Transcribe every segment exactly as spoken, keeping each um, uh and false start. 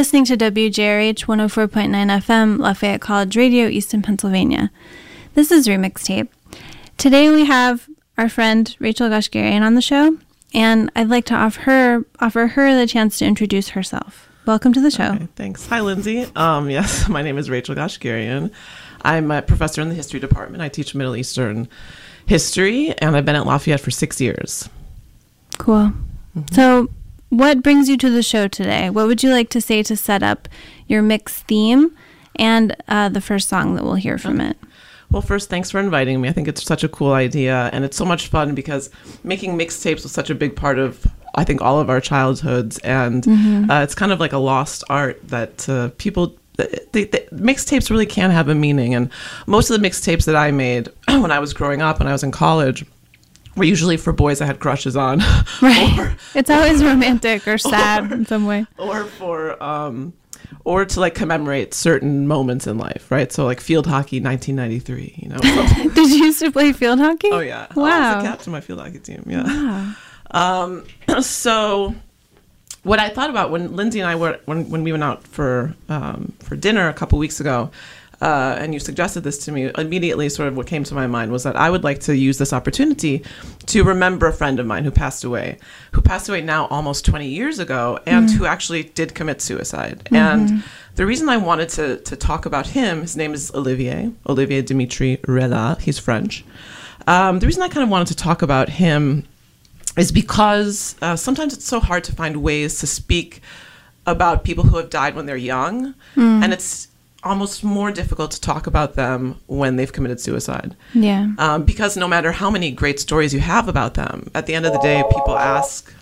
listening to W J R H one oh four point nine F M, Lafayette College Radio, Easton, Pennsylvania. This is Remix Tape. Today we have our friend Rachel Gashgarian on the show, and I'd like to offer her offer her the chance to introduce herself. Welcome to the show. Okay, thanks. Hi, Lindsay. Um, yes, my name is Rachel Gashgarian. I'm a professor in the history department. I teach Middle Eastern history, and I've been at Lafayette for six years. Cool. Mm-hmm. So what brings you to the show today? What would you like to say to set up your mix theme and uh, the first song that we'll hear from it? Well, first, thanks for inviting me. I think it's such a cool idea, and it's so much fun because making mixtapes was such a big part of, I think, all of our childhoods, and mm-hmm. uh, it's kind of like a lost art that uh, people... The, the, the mixtapes really can have a meaning, and most of the mixtapes that I made when I was growing up, when I was in college, were usually for boys I had crushes on. Right. or, it's always romantic or sad or, in some way. Or for, um, or to like commemorate certain moments in life, right? So like field hockey, nineteen ninety-three. You know. Did you used to play field hockey? Oh yeah. Wow. I was the captain of my field hockey team. Yeah. Wow. Um. So. What I thought about when Lindsay and I were when, when we went out for um, for dinner a couple weeks ago, uh, and you suggested this to me, immediately sort of what came to my mind was that I would like to use this opportunity to remember a friend of mine who passed away, who passed away now almost twenty years ago, and mm-hmm. who actually did commit suicide. Mm-hmm. And the reason I wanted to to talk about him, his name is Olivier, Olivier Dimitri Rella, he's French. Um, the reason I kind of wanted to talk about him is because uh, sometimes it's so hard to find ways to speak about people who have died when they're young, mm. and it's almost more difficult to talk about them when they've committed suicide. Yeah. Um, because no matter how many great stories you have about them, at the end of the day, people ask,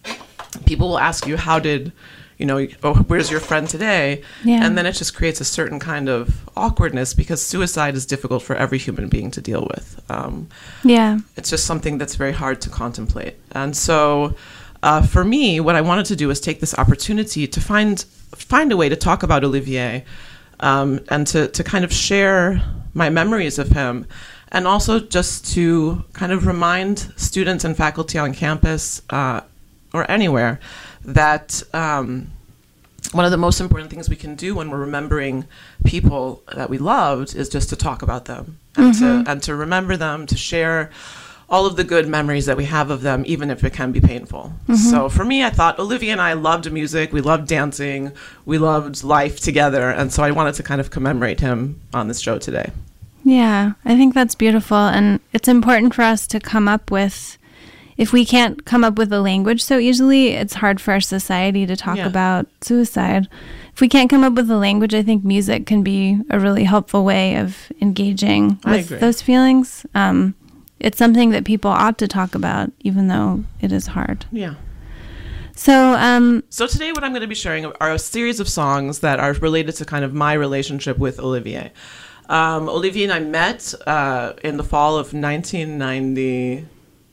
people will ask you, how did, you know, oh, where's your friend today? Yeah. And then it just creates a certain kind of awkwardness because suicide is difficult for every human being to deal with. Um, yeah. It's just something that's very hard to contemplate. And so uh, for me, what I wanted to do was take this opportunity to find find a way to talk about Olivier um, and to, to kind of share my memories of him, and also just to kind of remind students and faculty on campus uh, or anywhere that um, one of the most important things we can do when we're remembering people that we loved is just to talk about them and, mm-hmm. to, and to remember them, to share all of the good memories that we have of them, even if it can be painful. Mm-hmm. So for me, I thought Olivia and I loved music, we loved dancing, we loved life together, and so I wanted to kind of commemorate him on this show today. Yeah, I think that's beautiful, and it's important for us to come up with, if we can't come up with a language so easily, it's hard for our society to talk yeah. about suicide. If we can't come up with a language, I think music can be a really helpful way of engaging with those feelings. Um, it's something that people ought to talk about, even though it is hard. Yeah. So, um, so today what I'm going to be sharing are a series of songs that are related to kind of my relationship with Olivier. Um, Olivier and I met uh, in the fall of nineteen ninety.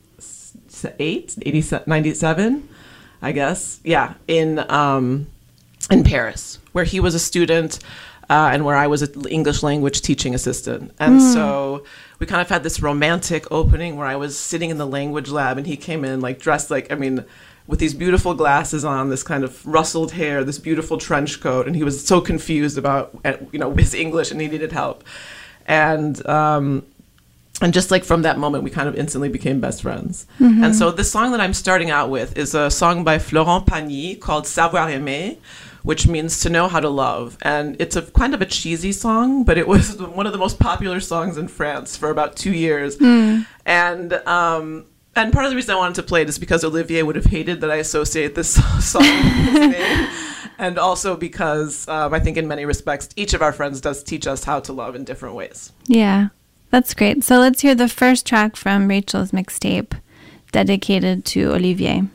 Eight, eighty, ninety-seven, I guess. Yeah, in um, in Paris, where he was a student uh, and where I was an English language teaching assistant. And mm. so we kind of had this romantic opening where I was sitting in the language lab and he came in like dressed like, I mean, with these beautiful glasses on, this kind of rustled hair, this beautiful trench coat. And he was so confused about, you know, his English and he needed help. And um And just like from that moment, we kind of instantly became best friends. Mm-hmm. And so the song that I'm starting out with is a song by Florent Pagny called Savoir Aimer, which means to know how to love. And it's a kind of a cheesy song, but it was one of the most popular songs in France for about two years. Mm. And um, and part of the reason I wanted to play it is because Olivier would have hated that I associate this song with his name. And also because um, I think in many respects, each of our friends does teach us how to love in different ways. Yeah. That's great. So let's hear the first track from Rachel's mixtape dedicated to Olivier.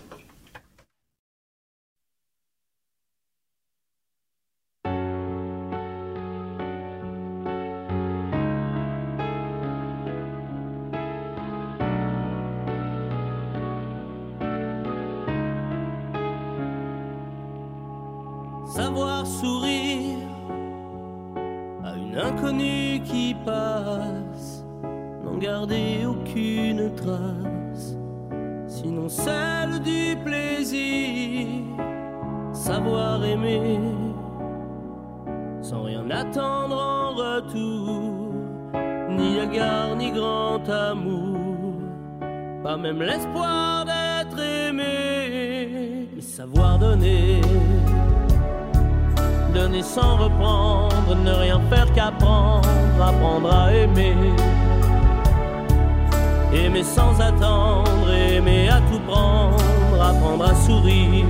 Savoir sourire à une inconnue qui passe, n'en garder aucune trace, sinon celle du plaisir. Savoir aimer attendre en retour, ni égard ni grand amour, pas même l'espoir d'être aimé, mais savoir donner, donner sans reprendre, ne rien faire qu'apprendre, apprendre à aimer, aimer sans attendre, aimer à tout prendre, apprendre à sourire,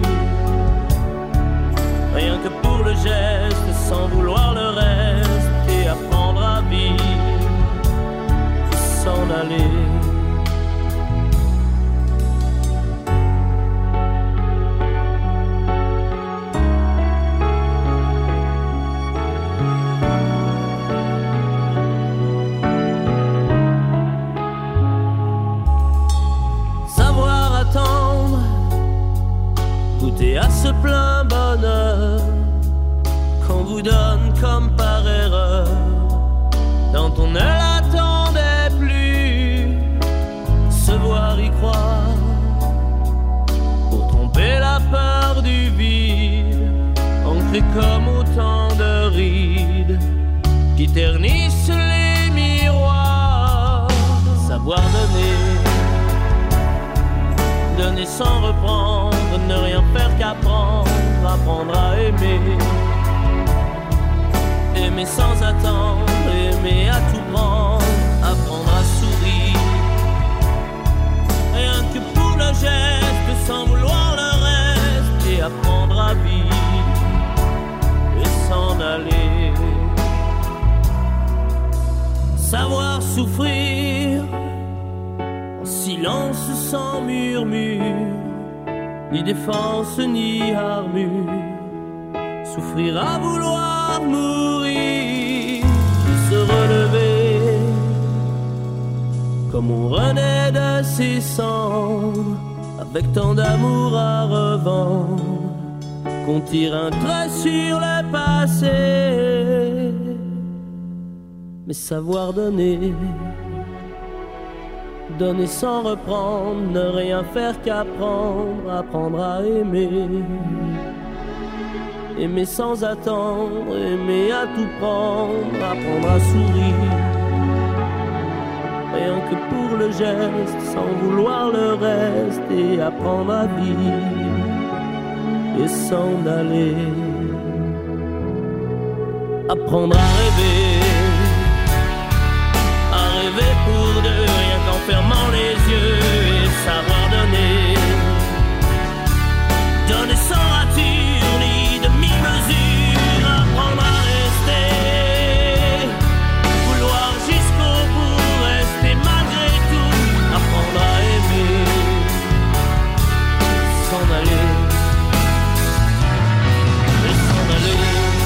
rien que pour le geste, sans vouloir le reste, et apprendre à vivre, et s'en aller. Savoir attendre, goûter à ce plein bonheur qu'on vous donne comme par erreur, quand on ne l'attendait plus, se voir y croire, pour tromper la peur du vide, ancré comme autant de rides qui ternissent les miroirs. Savoir donner, donner sans reprendre, ne rien faire qu'apprendre, apprendre à aimer, aimer sans attendre, aimer à tout prendre, apprendre à sourire, rien que pour le geste, sans vouloir le reste, et apprendre à vivre, et s'en aller. Savoir souffrir, en silence sans murmure, ni défense ni armure, souffrir à vouloir mourir, et se relever, comme on renaît de ses cendres, avec tant d'amour à revendre, qu'on tire un trait sur le passé, mais savoir donner, donner sans reprendre, ne rien faire qu'apprendre, apprendre à aimer, aimer sans attendre, aimer à tout prendre, apprendre à sourire, rien que pour le geste, sans vouloir le reste, et apprendre à vivre, et s'en aller, apprendre à rêver, à rêver pour deux, rien qu'en fermant les yeux, et savoir donner, donner sans rature ni demi-mesure, apprendre à rester, vouloir jusqu'au bout, rester malgré tout, apprendre à aimer, s'en aller, et s'en aller.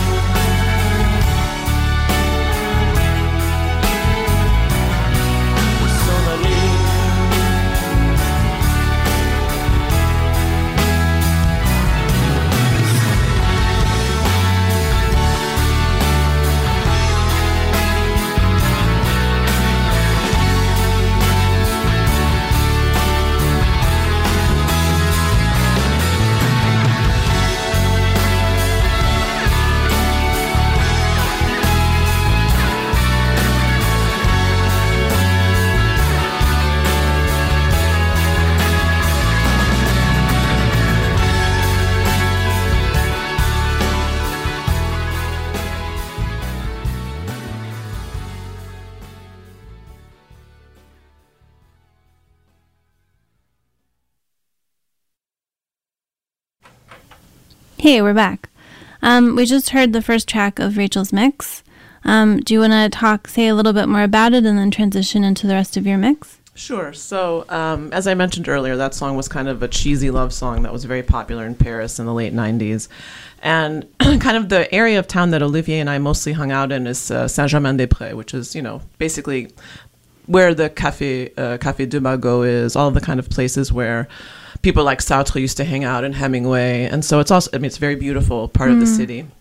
Hey, we're back. Um, we just heard the first track of Rachel's mix. Um, do you want to talk, say a little bit more about it, and then transition into the rest of your mix? Sure. So, um, as I mentioned earlier, that song was kind of a cheesy love song that was very popular in Paris in the late nineties. And kind of the area of town that Olivier and I mostly hung out in is uh, Saint-Germain-des-Prés, which is, you know, basically where the Café, uh, Café de Margaux is, all the kind of places where people like Sartre used to hang out, and Hemingway. And so it's also, I mean, it's a very beautiful part mm. of the city.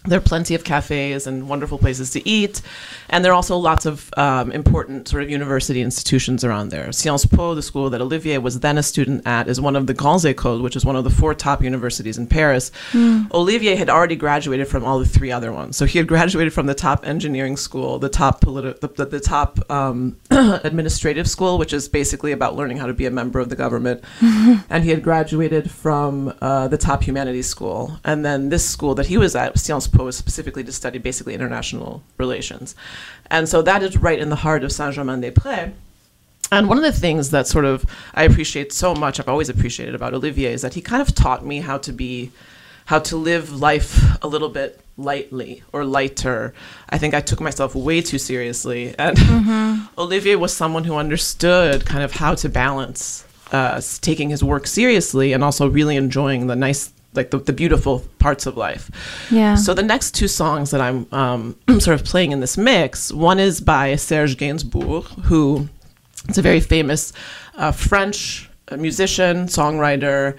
There are plenty of cafes and wonderful places to eat. And there are also lots of um, important sort of university institutions around there. Sciences Po, the school that Olivier was then a student at, is one of the Grandes Écoles, which is one of the four top universities in Paris. Mm. Olivier had already graduated from all the three other ones. So he had graduated from the top engineering school, the top politi- the, the, the top um, administrative school, which is basically about learning how to be a member of the government. Mm-hmm. And he had graduated from uh, the top humanities school. And then this school that he was at, Sciences Po, was specifically to study basically international relations. And so that is right in the heart of Saint-Germain-des-Prés. And one of the things that sort of I appreciate so much, I've always appreciated about Olivier, is that he kind of taught me how to be, how to live life a little bit lightly or lighter. I think I took myself way too seriously. And mm-hmm. Olivier was someone who understood kind of how to balance uh, taking his work seriously and also really enjoying the nice like the, the beautiful parts of life. Yeah. So the next two songs that I'm um, sort of playing in this mix, one is by Serge Gainsbourg, who is a very famous uh, French musician, songwriter,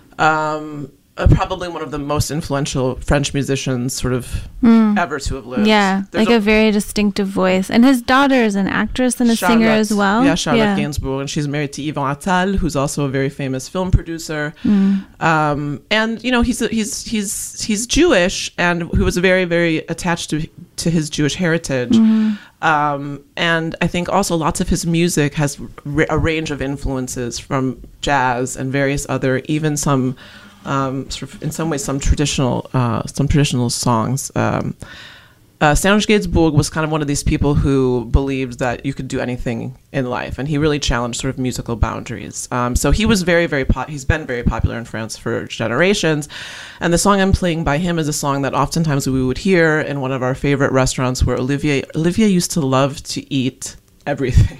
um, uh, probably one of the most influential French musicians sort of mm. ever to have lived. Yeah, There's like a, a very distinctive voice. And his daughter is an actress and a Charlotte, singer as well. Yeah, Charlotte yeah. Gainsbourg. And she's married to Yvan Attal, who's also a very famous film producer. Mm. Um, and, you know, he's he's he's he's Jewish and who was very, very attached to, to his Jewish heritage. Mm. Um, and I think also lots of his music has r- a range of influences from jazz and various other, even some... Um, sort of in some ways, some traditional, uh, some traditional songs. Um, uh, Serge Gainsbourg was kind of one of these people who believed that you could do anything in life, and he really challenged sort of musical boundaries. Um, so he was very, very pop- he's been very popular in France for generations, and the song I'm playing by him is a song that oftentimes we would hear in one of our favorite restaurants, where Olivier Olivier used to love to eat everything.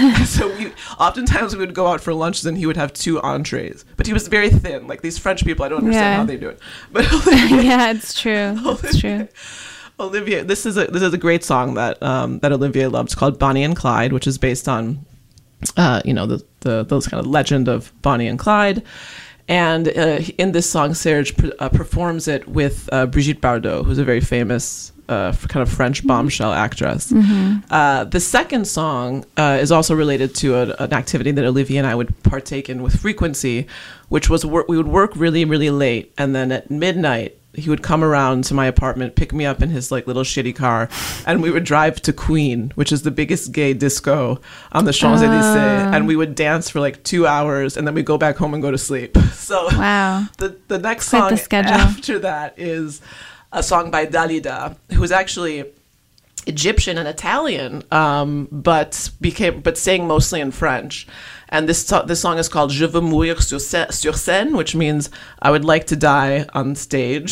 So we oftentimes we would go out for lunches and he would have two entrees, but he was very thin. Like these French people, I don't understand yeah. how they do it. But Olivier, yeah, it's true. Olivier, it's true. Olivier, this is a this is a great song that um, that Olivier loved. It's called Bonnie and Clyde, which is based on uh, you know the the those kind of legend of Bonnie and Clyde. And uh, in this song, Serge pr- uh, performs it with uh, Brigitte Bardot, who's a very famous uh, kind of French bombshell actress. Mm-hmm. Uh, the second song uh, is also related to a, an activity that Olivier and I would partake in with frequency, which was wor- we would work really, really late. And then at midnight, he would come around to my apartment, pick me up in his like little shitty car, and we would drive to Queen, which is the biggest gay disco on the Champs-Élysées, uh. and we would dance for like two hours, and then we'd go back home and go to sleep. So wow. the the next Quite song the schedule. After that is a song by Dalida, who is actually Egyptian and Italian, um, but became but sang mostly in French. And this so- this song is called Je veux mourir sur, sc- sur scène, which means I would like to die on stage.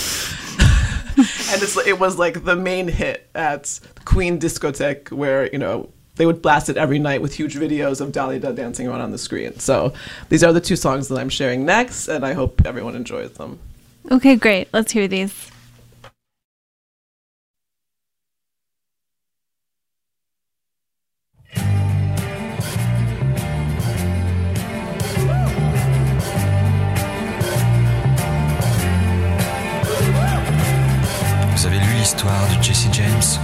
And it's, it was like the main hit at Queen Discotheque, where, you know, they would blast it every night with huge videos of Dalida dancing around on the screen. So these are the two songs that I'm sharing next, and I hope everyone enjoys them. Okay, great. Let's hear these. Vous avez lu l'histoire de Jesse James?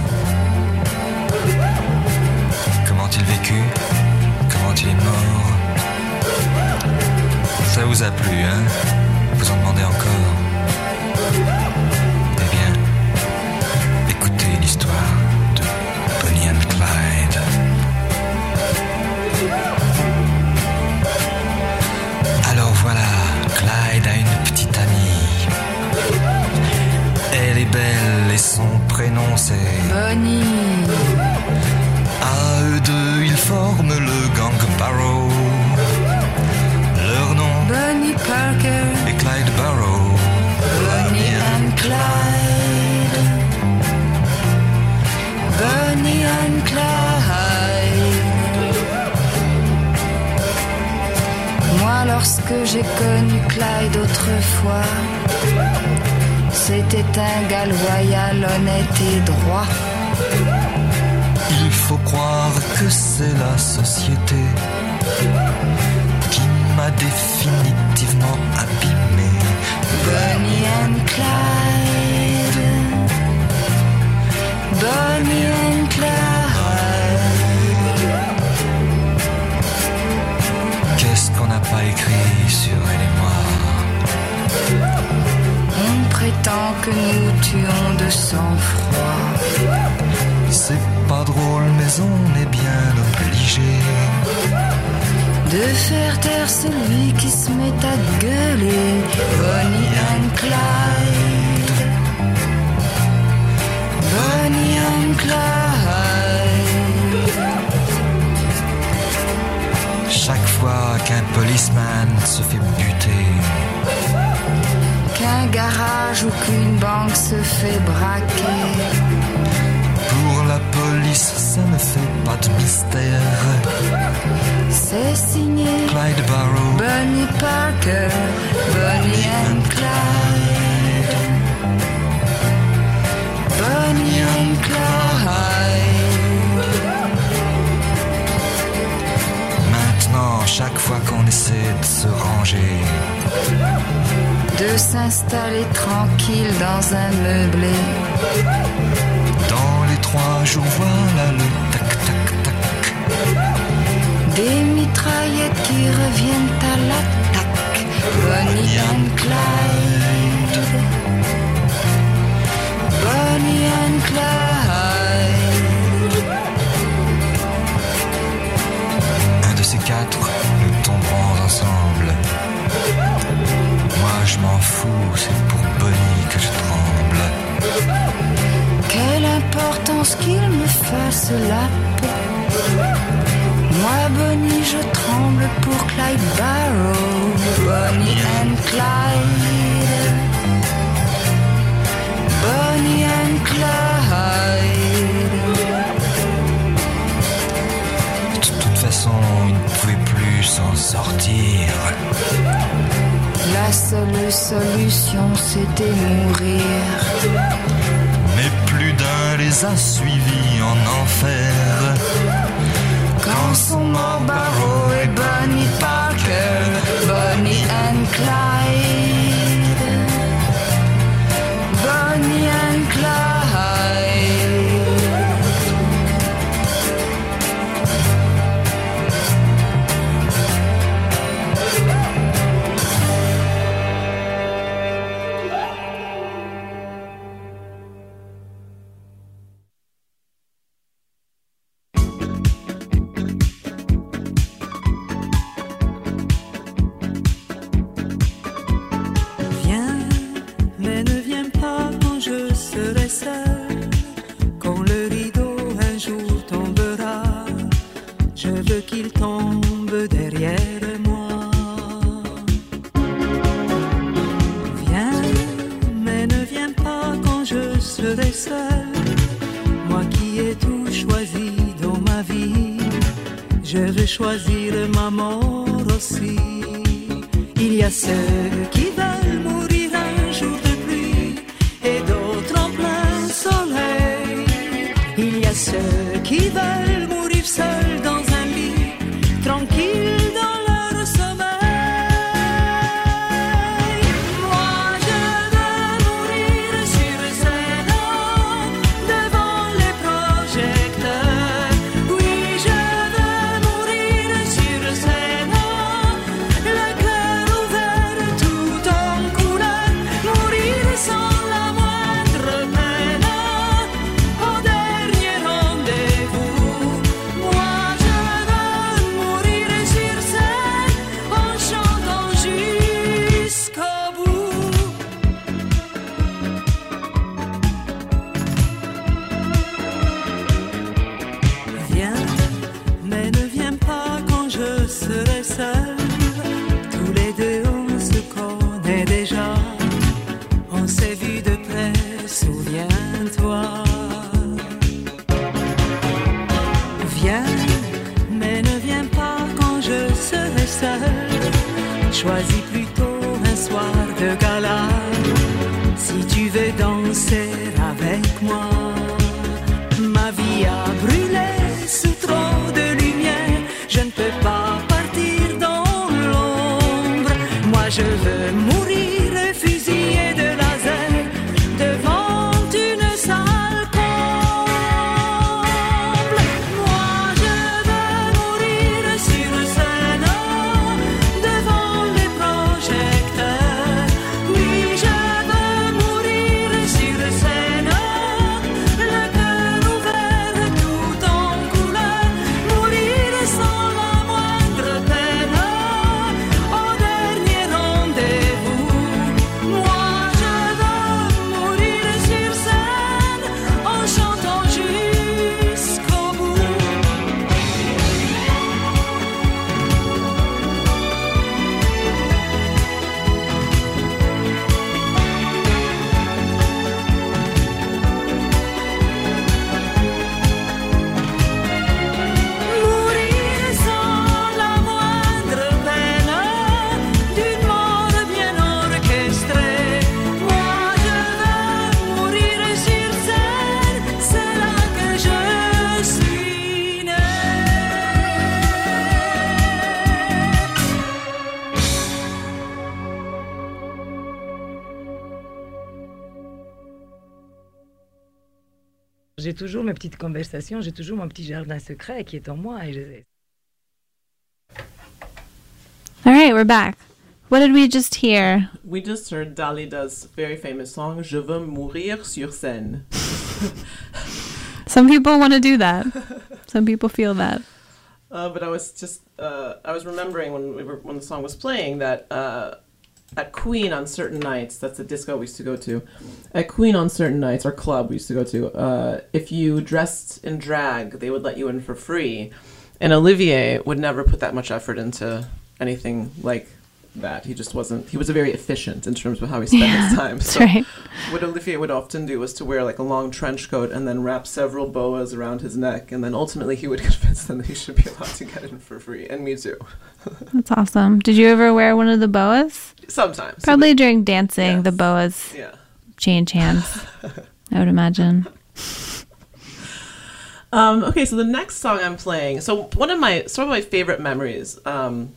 Comment il vécut? Comment il est mort? Ça vous a plu, hein? Vous en demandez encore? Eh bien, écoutez l'histoire de Bonnie and Clyde. Alors voilà, Clyde a une petite amie. Elle est belle et son prénom c'est Bonnie. À eux deux, ils forment le gang Barrow. Leur nom Bonnie Parker et Clyde Barrow. Bonnie and Clyde. Bonnie and Clyde. Moi, lorsque j'ai connu Clyde autrefois, c'était un gars loyal, honnête et droit. Il faut croire que c'est la société qui m'a définitivement abîmé. Bonnie and Clyde. question de sang-froid. C'est pas drôle, mais on est bien obligé de faire taire celui qui se met à gueuler. Bonnie and Clyde, Bonnie and Clyde. Chaque fois qu'un policeman se fait buter, qu'un garage ou qu'une banque se fait braquer, pour la police ça ne fait pas de mystère. C'est signé Clyde Barrow, Bonnie Parker, Bonnie and Clyde, Bonnie and Clyde. Maintenant, chaque fois qu'on essaie de se ranger, de s'installer tranquille dans un meublé, dans les trois jours, voilà le tac-tac-tac, des mitraillettes qui reviennent à l'attaque. Bonnie and Clyde, Bonnie and Clyde. un de ces quatre, nous tomberons ensemble. Moi je m'en fous, c'est pour Bonnie que je tremble. Quelle importance qu'il me fasse la peau. Moi Bonnie je tremble pour Clyde Barrow. Bonnie and Clyde, Bonnie and Clyde. De toute façon, il ne pouvait plus s'en sortir. La seule solution c'était mourir. Mais plus d'un les a suivis en enfer. Quand sont morts Barrow et Bonnie Parker, Bonnie and Clyde, Bonnie and Clyde. Choisir ma mort aussi. Il y a ceux qui veulent mourir un jour de pluie et d'autres en plein soleil. Il y a ceux qui veulent mourir seuls dans un lit, tranquilles dans leur sommeil. Moi je veux mourir sur scène devant les projecteurs. Oui, je choisis plutôt un soir de gala. Si tu veux danser avec moi, ma vie a brûlé sous trop de lumière. Je ne peux pas partir dans l'ombre. Moi je veux mourir fusillé de laser devant une salle comble. Moi je veux mourir sur scène devant les projecteurs. Oui, je veux mourir sur scène. j'ai toujours mes petites conversations, j'ai toujours mon petit jardin secret qui est en moi. Et je... All right, we're back. What did we just hear? We just heard Dalida's very famous song, Je veux mourir sur scène. Some people want to do that. Some people feel that. Uh, but I was just, uh, I was remembering when we were when the song was playing that uh, at Queen on certain nights, that's a disco we used to go to, at Queen on certain nights, or club we used to go to, uh, if you dressed in drag, they would let you in for free. And Olivier would never put that much effort into anything like that. He just wasn't, he was very efficient in terms of how he spent yeah, his time. So right. what Olivier would often do was to wear like a long trench coat and then wrap several boas around his neck, and then ultimately he would convince them that he should be allowed to get in for free, and me too. That's awesome. Did you ever wear one of the boas? Sometimes. Probably during dancing, yes. the boas Yeah. change hands, I would imagine. Um, okay, so the next song I'm playing, so one of my, sort of my favorite memories um,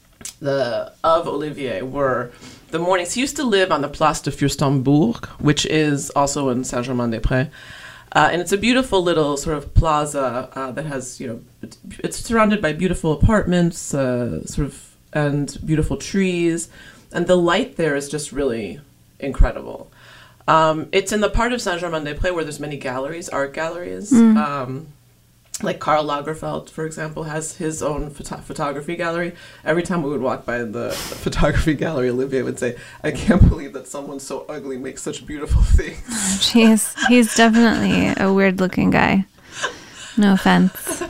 the of Olivier were the mornings. He used to live on the Place de Fürstenberg, which is also in Saint-Germain-des-Prés. Uh, and it's a beautiful little sort of plaza uh, that has, you know, it's, it's surrounded by beautiful apartments, uh, sort of, and beautiful trees. And the light there is just really incredible. Um, it's in the part of Saint-Germain-des-Prés where there's many galleries, art galleries. Mm. Um, like Karl Lagerfeld, for example, has his own photo- photography gallery. Every time we would walk by the photography gallery, Olivier would say, I can't believe that someone so ugly makes such beautiful things. Jeez, he's definitely a weird-looking guy. No offense.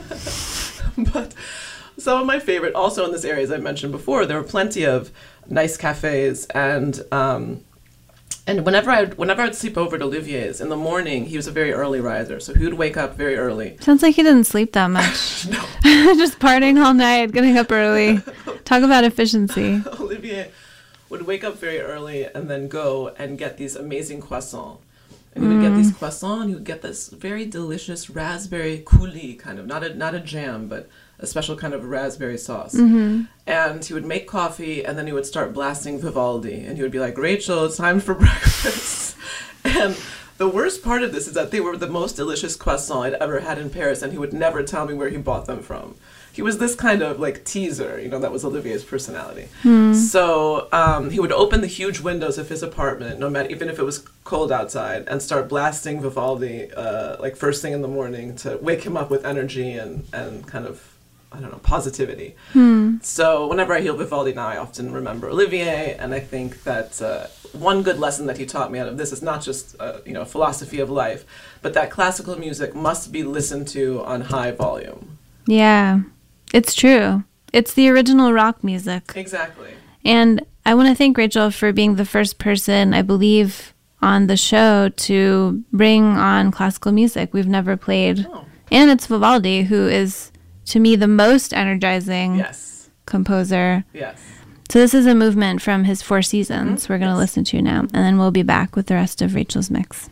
But some of my favorite, also in this area, as I mentioned before, there were plenty of nice cafes, and um, and whenever I whenever I'd sleep over at Olivier's in the morning, he was a very early riser, so he would wake up very early. Sounds like he didn't sleep that much. No. Just partying all night, getting up early. Talk about efficiency. Olivier would wake up very early and then go and get these amazing croissants. And he would get these croissants, and he would get this very delicious raspberry coulis, kind of, not a not a jam, but a special kind of raspberry sauce. Mm-hmm. And he would make coffee, and then he would start blasting Vivaldi. And he would be like, Rachel, it's time for breakfast. And the worst part of this is that they were the most delicious croissants I'd ever had in Paris, and he would never tell me where he bought them from. He was this kind of like teaser, you know, that was Olivier's personality. Hmm. So um, he would open the huge windows of his apartment, no matter, even if it was cold outside, and start blasting Vivaldi uh, like first thing in the morning to wake him up with energy and, and kind of, I don't know, positivity. Hmm. So whenever I hear Vivaldi now, I often remember Olivier, and I think that uh, one good lesson that he taught me out of this is not just uh, you know, a philosophy of life, but that classical music must be listened to on high volume. Yeah. It's true. It's the original rock music. Exactly. And I want to thank Rachel for being the first person, I believe, on the show to bring on classical music. We've never played. Oh. And it's Vivaldi, who is, to me, the most energizing yes. composer. Yes. So this is a movement from his Four Seasons mm-hmm. we're going to yes. listen to now. And then we'll be back with the rest of Rachel's mix.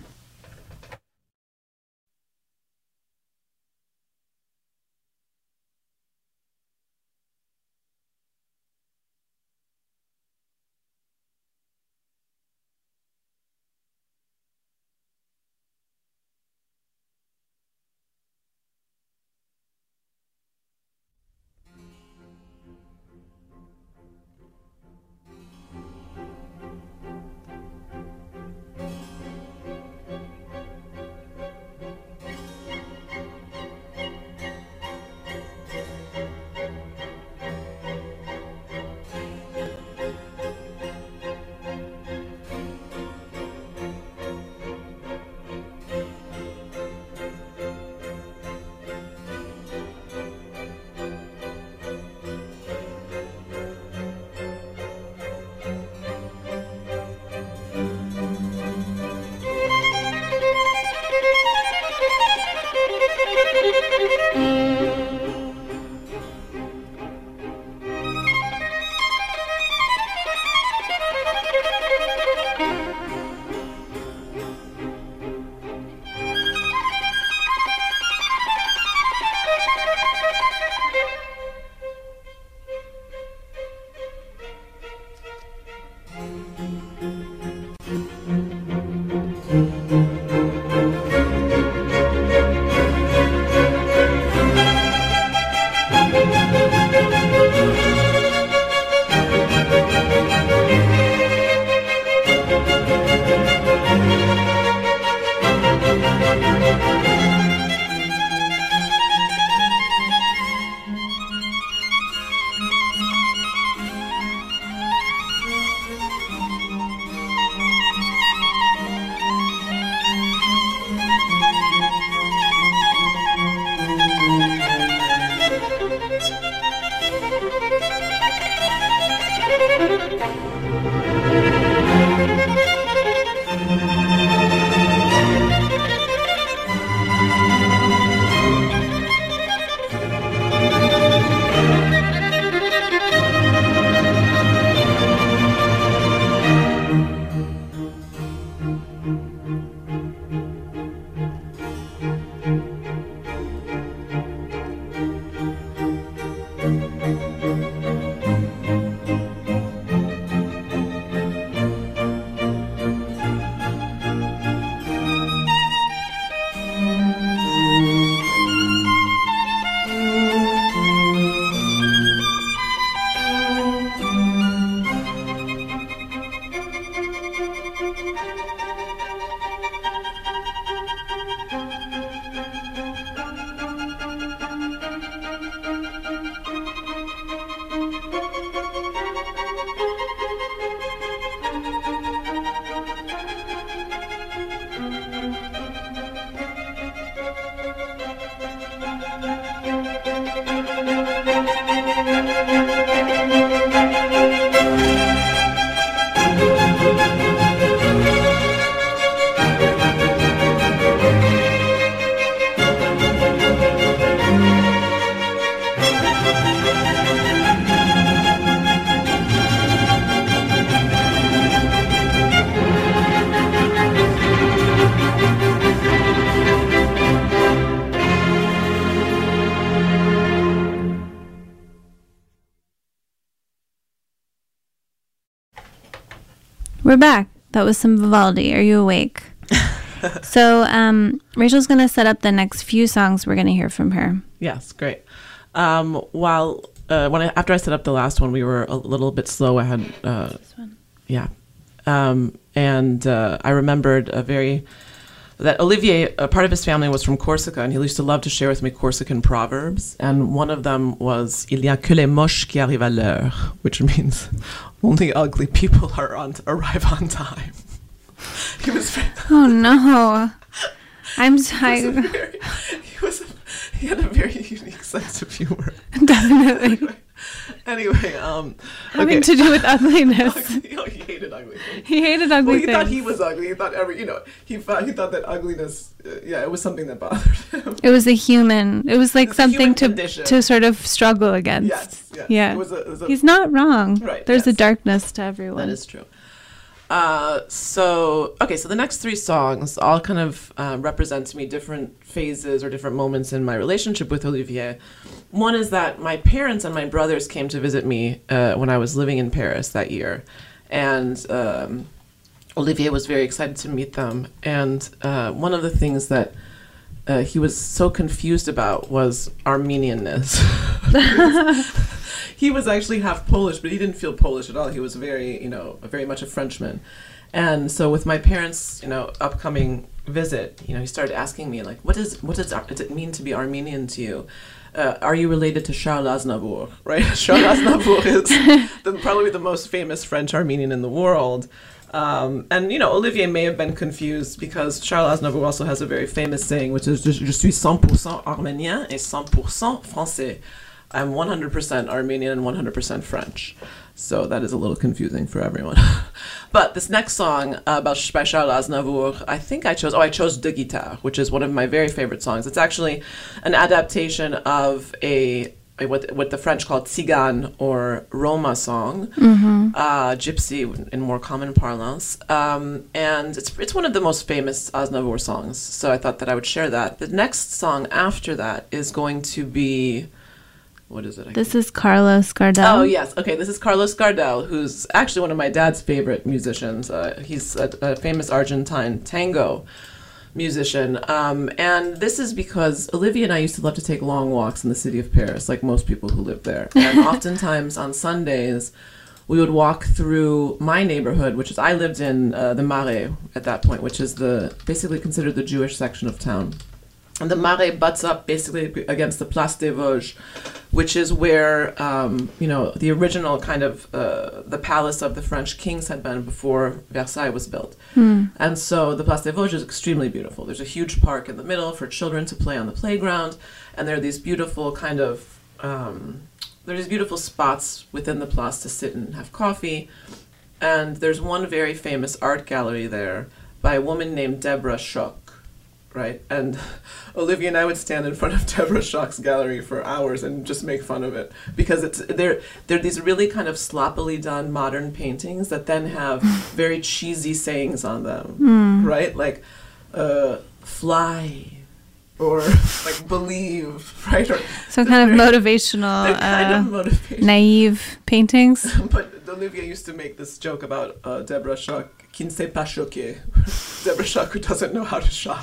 We're back. That was some Vivaldi. Are you awake? So um, Rachel's going to set up the next few songs we're going to hear from her. Yes, great. Um, while uh, when I, after I set up the last one, we were a little bit slow. I had uh, This one. yeah, um, and uh, I remembered a very that Olivier, a part of his family was from Corsica, and he used to love to share with me Corsican proverbs. And one of them was "Il y a que les moches qui arrivent à l'heure," which means only ugly people are on arrive on time. He was very, Oh no. I'm he was, a tired. very, he, was a, he had a very unique sense of humor. Definitely. Anyway, um, Having okay. to do with ugliness. Oh, he hated ugly things. He hated ugly Well, he things. thought he was ugly. He thought every, you know, he thought he thought that ugliness, uh, yeah, it was something that bothered him. It was a human. It was like It's a human something to condition. to sort of struggle against. Yes, yes. Yeah. It was a, it was a, He's not wrong. Right, There's a yes. darkness to everyone. That is true. Uh, so, okay, so the next three songs all kind of uh, represent to me different phases or different moments in my relationship with Olivier. One is that my parents and my brothers came to visit me uh, when I was living in Paris that year. And um, Olivier was very excited to meet them. And uh, one of the things that uh, he was so confused about was Armenianness. He was actually half Polish, but he didn't feel Polish at all. He was very, you know, very much a Frenchman. And so with my parents, you know, upcoming visit, you know, he started asking me, like, what is, what does, does it mean to be Armenian to you? Uh, are you related to Charles Aznavour, right? Charles Aznavour is the, probably the most famous French Armenian in the world. Um, and, you know, Olivier may have been confused because Charles Aznavour also has a very famous saying, which is, je suis cent pour cent arménien et cent pour cent français. I'm one hundred percent Armenian and one hundred percent French. So that is a little confusing for everyone. But this next song uh, about by Charles Aznavour, I think I chose, oh, I chose De Guitare, which is one of my very favorite songs. It's actually an adaptation of a, a what, what the French call Tzigane or Roma song, mm-hmm. uh, gypsy in more common parlance. Um, and it's it's one of the most famous Aznavour songs. So I thought that I would share that. The next song after that is going to be... What is it? I This is Carlos Gardel. Oh, yes. Okay, this is Carlos Gardel, who's actually one of my dad's favorite musicians. Uh, he's a, a famous Argentine tango musician. Um, and this is because Olivia and I used to love to take long walks in the city of Paris, like most people who live there. And oftentimes on Sundays, we would walk through my neighborhood, which is, I lived in uh, the Marais at that point, which is the basically considered the Jewish section of town. And the Marais butts up basically against the Place des Vosges, which is where, um, you know, the original kind of, uh, the palace of the French kings had been before Versailles was built. Hmm. And so the Place des Vosges is extremely beautiful. There's a huge park in the middle for children to play on the playground. And there are these beautiful kind of, um, there are these beautiful spots within the place to sit and have coffee. And there's one very famous art gallery there by a woman named Deborah Schock. Right, and Olivia and I would stand in front of Deborah Schock's gallery for hours and just make fun of it because it's they're they're these really kind of sloppily done modern paintings that then have very cheesy sayings on them, mm. right? Like uh, fly or like believe, right? Or so kind of motivational, kind uh, of motivational, naive paintings. But Olivia used to make this joke about uh, Deborah Schock, qui ne sait pas choquer. Deborah Schock, who doesn't know how to shop.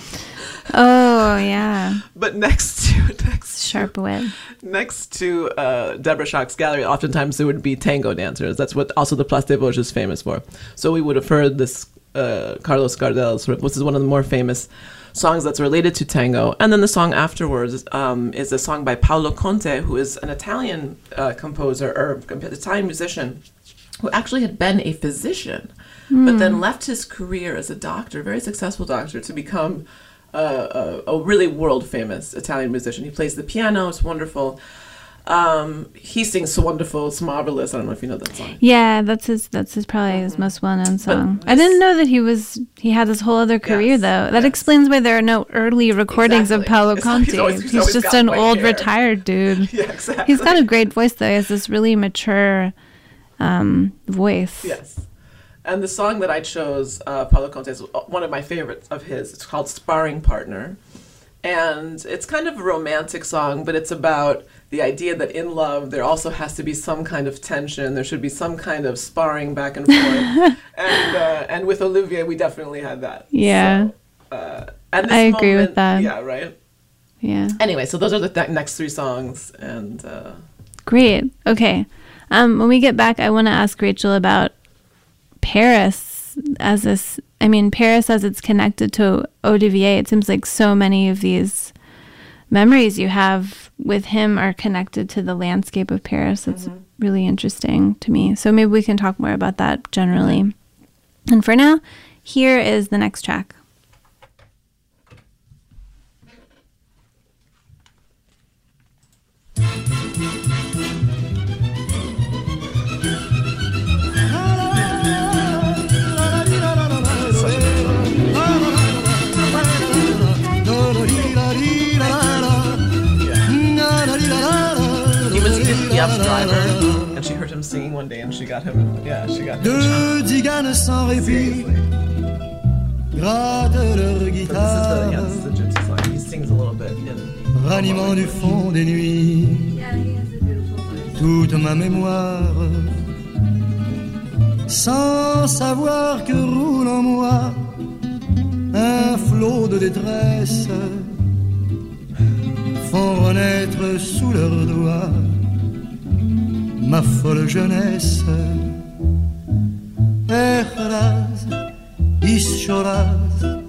Oh, yeah. But next to next sharp wit. Next to uh, Deborah Schock's gallery, oftentimes there would be tango dancers. That's what also the Place des Vosges is famous for. So we would have heard this uh, Carlos Gardel, sort of, which is one of the more famous songs that's related to tango. And then the song afterwards um, is a song by Paolo Conte, who is an Italian uh, composer or Italian musician who actually had been a physician, mm. but then left his career as a doctor, very successful doctor, to become uh, a, a really world-famous Italian musician. He plays the piano, it's wonderful. Um, he sings so wonderful, it's marvelous. I don't know if you know that song. Yeah, that's his. That's his probably his most well-known song. This, I didn't know that he was. He had this whole other career yes, though. That yes. explains why there are no early recordings exactly. of Paolo It's, Conte. he's, always, he's, he's always just got an white old hair. retired dude. Yeah, exactly. He's got a great voice though. He has this really mature um, voice. Yes. And the song that I chose, uh, Paolo Conte, is one of my favorites of his. It's called Sparring Partner. And it's kind of a romantic song, but it's about the idea that in love there also has to be some kind of tension. There should be some kind of sparring back and forth. and uh, and with Olivier, we definitely had that. Yeah. So, uh, and this I agree moment, with that. Yeah, right? Yeah. Anyway, so those are the th- next three songs. And uh, Great. Okay. Um, when we get back, I want to ask Rachel about Paris as this. I mean, Paris as it's connected to Olivier. It seems like so many of these memories you have with him are connected to the landscape of Paris. It's mm-hmm. really interesting to me. So maybe we can talk more about that generally. And for now, here is the next track. Driver, and she heard him singing one day, and she got him. Yeah, she got him. Deux tziganes sans répit grattent leur guitare. Yeah, this is the gypsy song. He sings a little bit. In ranimant du fond des nuits toute ma mémoire, sans savoir que roule en moi un flot de détresse, font renaître sous leurs doigts ma folle jeunesse. Echraz, ischoraz,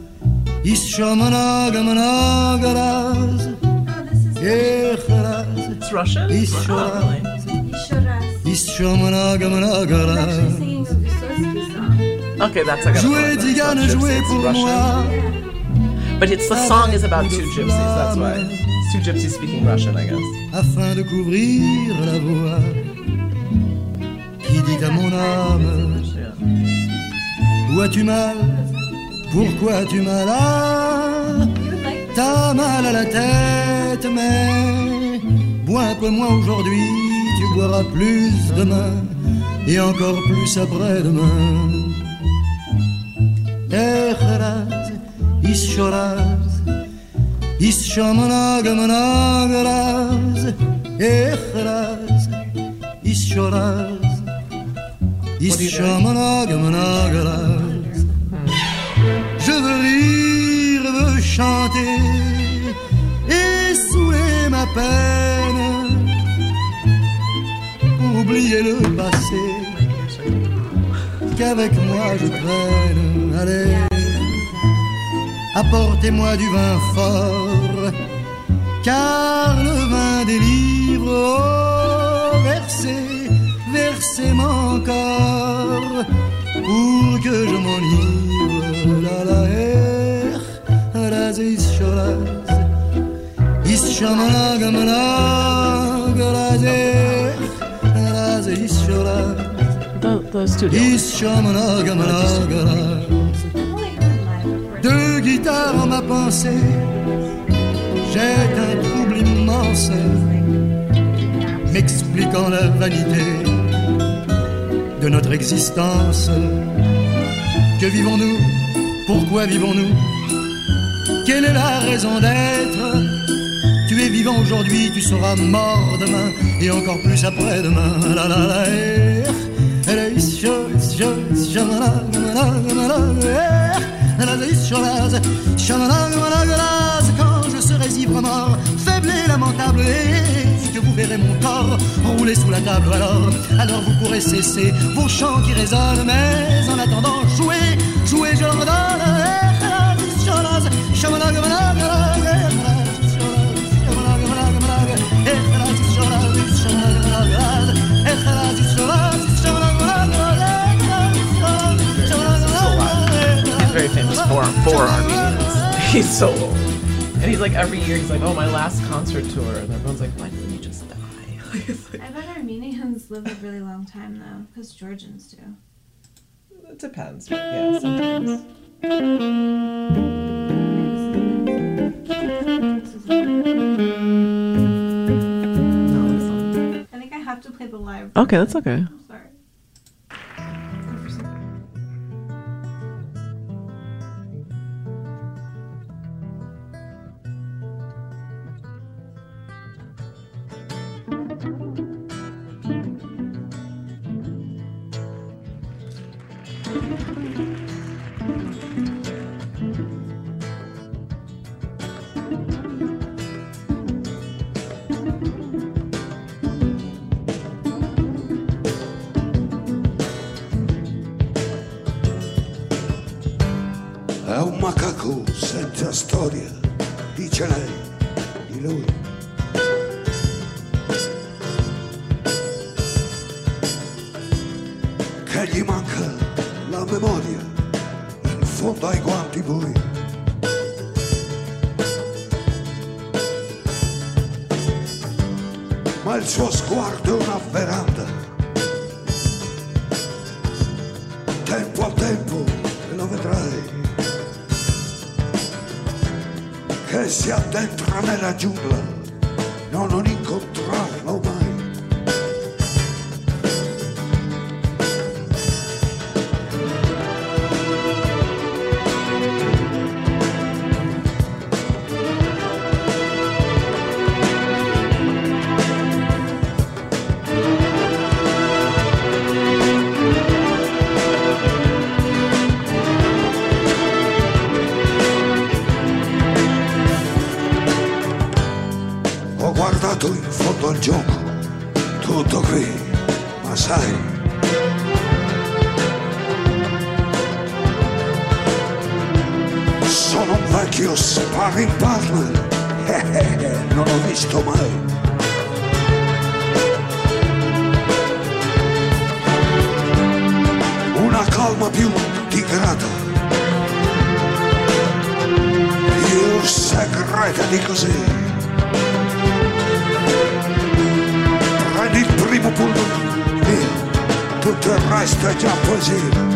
ischomanagamanagalaz. Echraz, it's Russian? ischoraz, ischomanagamanagalaz. Okay, that's I gotta Jouez, tzigane, jouez pour moi. But it's the song is about two gypsies, that's why. It's two gypsies speaking Russian, I guess. Afin de couvrir la voix qui dit à mon âme, où as-tu mal? Pourquoi as-tu mal? Ah, t'as mal à la tête, mais bois un peu moins aujourd'hui, tu boiras plus demain et encore plus après-demain. Echraz, ischoraz, ischomanagamanagalaz. Echraz, ischoraz, ischomanagamanagalaz. Je veux rire, veux chanter et saouler ma peine, oublier le passé qu'avec moi je traîne. Allez, apportez-moi du vin fort, car le vin délivre. Oh, versez, versez mon corps pour que je m'enivre. La la er, raz ischoraz, ischomanagamanagalaz. Raz ischoraz, the studio. ischomanagamanagalaz. Deux guitares en ma pensée, jette un trouble immense, m'expliquant la vanité de notre existence. Que vivons-nous? Pourquoi vivons-nous? Quelle est la raison d'être? Tu es vivant aujourd'hui, tu seras mort demain, et encore plus après-demain. La la la er, la ischo, ischo, quand je serai ivre mort, faible et lamentable, et que vous verrez mon corps rouler sous la table, alors, alors vous pourrez cesser vos chants qui résonnent, mais en attendant, jouez, jouez, je leur donne. Very famous for for Armenians. He's so old, and he's like every year he's like, oh, my last concert tour, and everyone's like, why didn't you just die? Like, I bet Armenians live a really long time though, because Georgians do. It depends. Yeah, sometimes. No, it's not. I think I have to play the live. Okay, that's okay. I'm sorry. È un macaco senza storia, dice lei di lui. Che gli manca la memoria, in fondo ai guanti bui. Ma il suo sguardo è una veranda, tempo al tempo, e lo vedrai, che si addentra nella giungla, no, non incontrarlo mai. In fondo al gioco, tutto qui, ma sai, sono un vecchio sparring partner, eh, eh, non ho visto mai. Una calma più tigrata, più segreta di così. Prendi il primo pullman, via, tutto il resto è già poesia.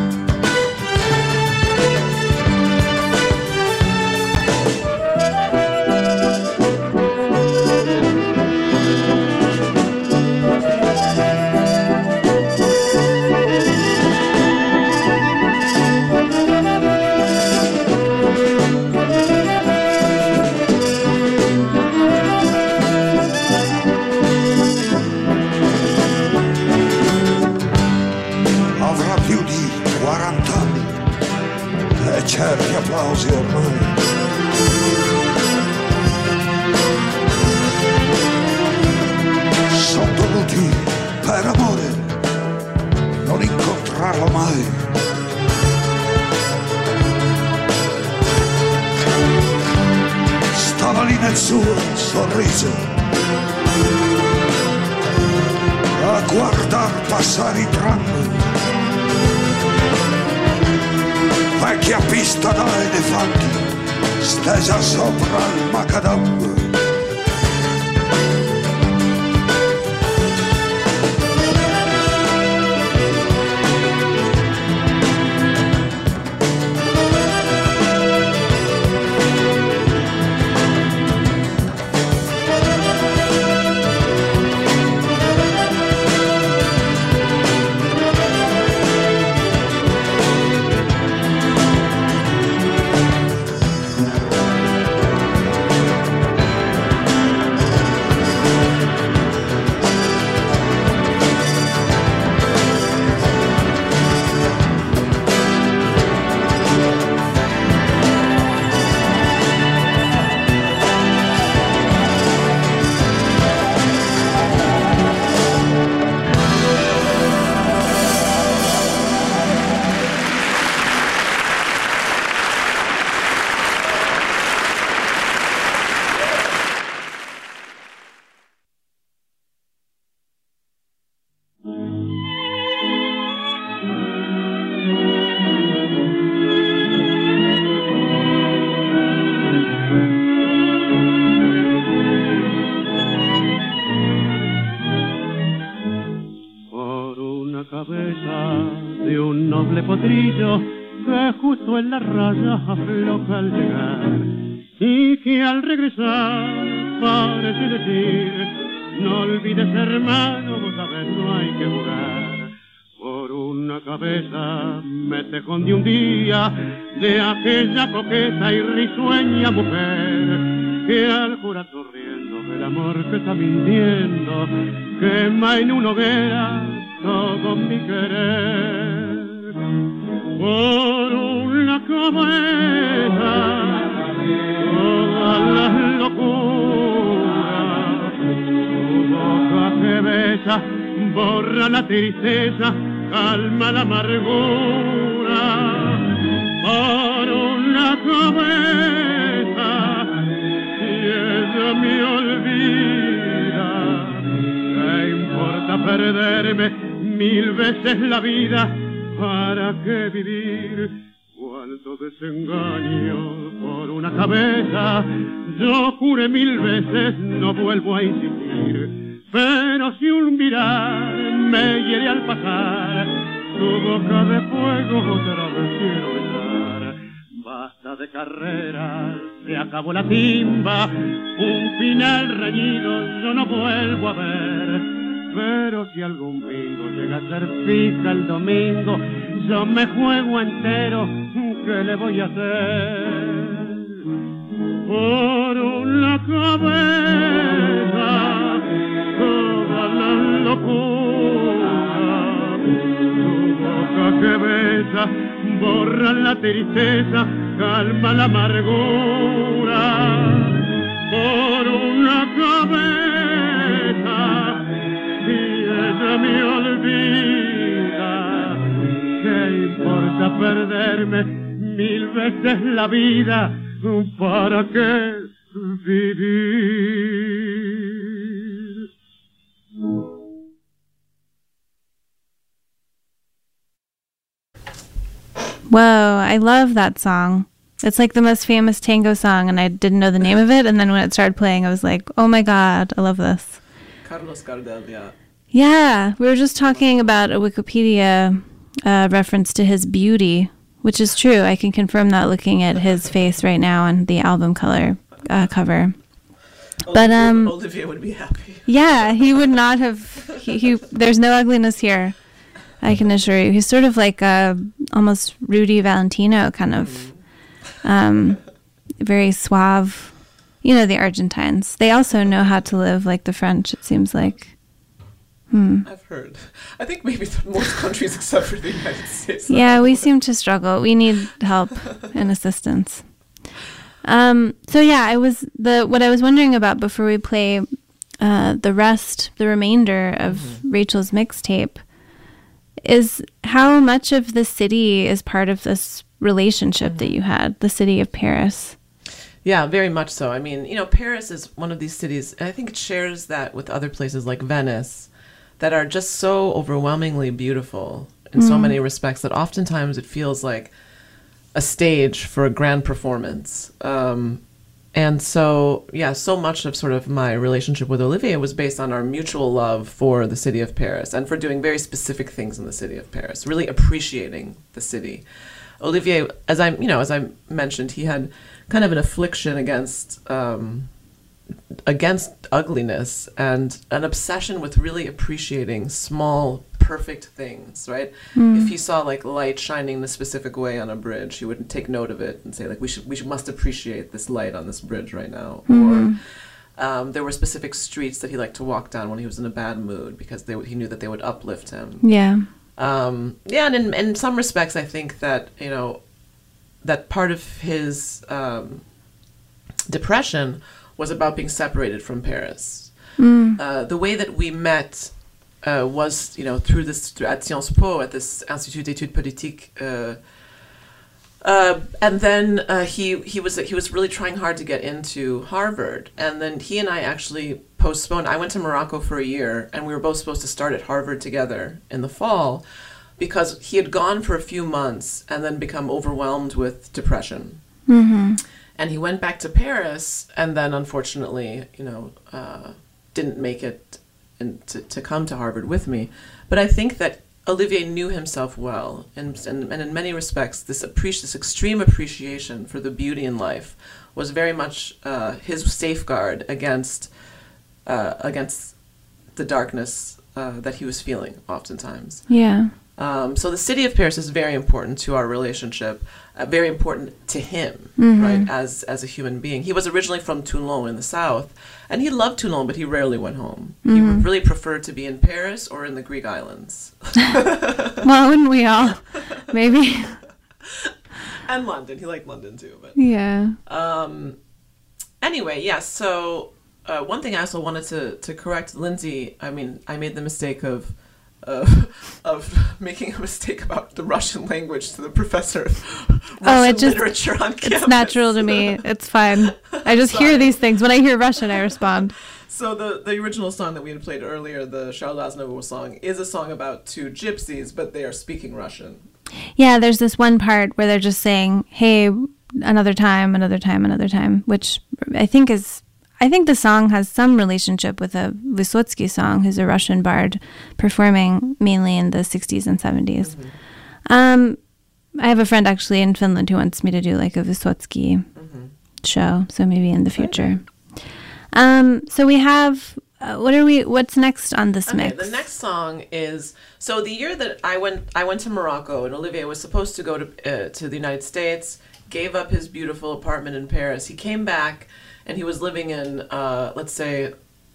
Certi applausi ormai. Sono dovuti per amore non incontrarlo mai. Stava lì nel suo sorriso a guardar passare i tram, vecchia pista da elefanti stesa sopra il macadam. Que justo en la raya afloja al llegar y que al regresar parece decir: no olvides, hermano, vos sabés, no hay que jugar. Por una cabeza me tejón de un día de aquella coqueta y risueña mujer que al jurar sonriendo el amor que está mintiendo quema en una hoguera todo mi querer. por una cabeza todas las locuras. Tu boca que besa borra la tristeza, calma la amargura. Por una cabeza y ella me olvida. ¿Qué importa perderme mil veces la vida? ¿Para qué vivir? Cuánto desengaño por una cabeza. Yo juré mil veces, no vuelvo a insistir. Pero si un mirar me hiere al pasar, tu boca de fuego otra vez quiero besar. Basta de carreras, se acabó la timba. Un final reñido yo no vuelvo a ver. Pero si algún bingo llega a ser fija el domingo, yo me juego entero, ¿qué le voy a hacer? Por una cabeza, toda la locura, tu boca que besa, borra la tristeza, calma la amargura. Por una cabeza, ella me olvida. ¿Qué importa perderme mil veces la vida? ¿Para qué vivir? Whoa, I love that song. It's like the most famous tango song, and I didn't know the name of it, and then when it started playing, I was like, oh my god, I love this. Carlos Gardel, yeah. Yeah, we were just talking about a Wikipedia uh, reference to his beauty, which is true. I can confirm that looking at his face right now on the album color uh, cover. Olivier, but um, Olivier would be happy. Yeah, he would not have. He, he there's no ugliness here, I can assure you. He's sort of like a almost Rudy Valentino kind of, um, very suave. You know, the Argentines. They also know how to live like the French, it seems like. Hmm. I've heard. I think maybe most countries except for the United States. Yeah, we seem to struggle. We need help and assistance. Um, so yeah, I was the what I was wondering about before we play uh, the rest, the remainder of mm-hmm. Rachel's mixtape, is how much of the city is part of this relationship mm-hmm. that you had, the city of Paris. Yeah, very much so. I mean, you know, Paris is one of these cities, and I think it shares that with other places like Venice, that are just so overwhelmingly beautiful in mm. so many respects that oftentimes it feels like a stage for a grand performance. Um, and so, yeah, so much of sort of my relationship with Olivier was based on our mutual love for the city of Paris and for doing very specific things in the city of Paris, really appreciating the city. Olivier, as I, you know, as I mentioned, he had kind of an affliction against um, against ugliness and an obsession with really appreciating small, perfect things, right? Mm. If he saw like light shining in a specific way on a bridge, he would take note of it and say like, we should, we should, must appreciate this light on this bridge right now. Mm. Or um, there were specific streets that he liked to walk down when he was in a bad mood because they, he knew that they would uplift him. Yeah. Um, yeah, and in, in some respects, I think that, you know, that part of his um, depression was about being separated from Paris. Mm. Uh, the way that we met uh, was, you know, through this, through, at Sciences Po, at this Institut d'études politiques. Uh, uh, and then uh, he he was he was really trying hard to get into Harvard. And then he and I actually postponed. I went to Morocco for a year, and we were both supposed to start at Harvard together in the fall, because he had gone for a few months and then become overwhelmed with depression. Mm-hmm. And he went back to Paris, and then unfortunately, you know, uh, didn't make it in, to, to come to Harvard with me. But I think that Olivier knew himself well, and, and, and in many respects, this, appreci- this extreme appreciation for the beauty in life was very much uh, his safeguard against uh, against the darkness uh, that he was feeling oftentimes. Yeah. Um, so the city of Paris is very important to our relationship, uh, very important to him, mm-hmm. right, as as a human being. He was originally from Toulon in the south, and he loved Toulon, but he rarely went home. Mm-hmm. He really preferred to be in Paris or in the Greek islands. Well, wouldn't we all? Maybe. And London. He liked London too. But yeah. Um. Anyway, yes. So uh, one thing I also wanted to to correct Lindsay. I mean, I made the mistake of. Uh, of making a mistake about the Russian language to the professor of Russian oh, it just, literature on campus. It's natural to me. It's fine. I just hear these things. When I hear Russian, I respond. So the, the original song that we had played earlier, the Charles Aznavour song, is a song about two gypsies, but they are speaking Russian. Yeah, there's this one part where they're just saying, hey, another time, another time, another time, which I think is... I think the song has some relationship with a Vysotsky song, who's a Russian bard performing mainly in the sixties and seventies. Mm-hmm. Um, I have a friend actually in Finland who wants me to do like a Vysotsky mm-hmm. show, so maybe in the future. Um, so we have, uh, what are we, what's next on this okay, mix? The next song is, so the year that I went, I went to Morocco and Olivier was supposed to go to, uh, to the United States, gave up his beautiful apartment in Paris. He came back. And he was living in, uh, let's say,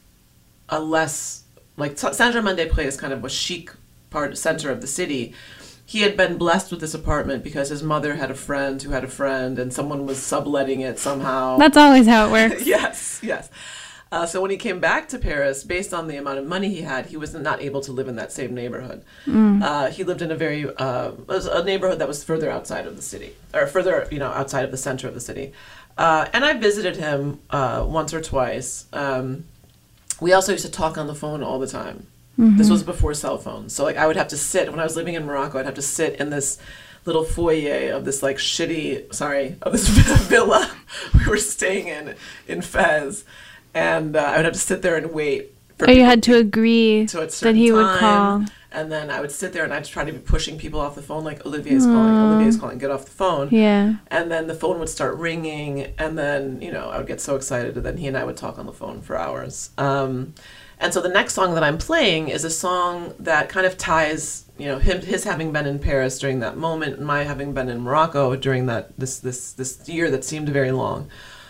a less, like Saint-Germain-des-Prés is kind of a chic part, center of the city. He had been blessed with this apartment because his mother had a friend who had a friend, and someone was subletting it somehow. That's always how it works. yes, yes. Uh, so when he came back to Paris, based on the amount of money he had, he was not able to live in that same neighborhood. Mm. Uh, he lived in a very, uh, a neighborhood that was further outside of the city, or further, you know, outside of the center of the city. Uh, and I visited him uh, once or twice. Um, we also used to talk on the phone all the time. Mm-hmm. This was before cell phones. So like I would have to sit, when I was living in Morocco, I'd have to sit in this little foyer of this like shitty, sorry, of this villa we were staying in, in Fez. And uh, I would have to sit there and wait. For or you had to agree to that he would call. And then I would sit there and I'd try to be pushing people off the phone, like Olivier's calling, Olivier's calling, get off the phone. Yeah. And then the phone would start ringing, and then, you know, I would get so excited, and then he and I would talk on the phone for hours. Um, and so the next song that I'm playing is a song that kind of ties, you know, him, his having been in Paris during that moment, and my having been in Morocco during that this this this year that seemed very long.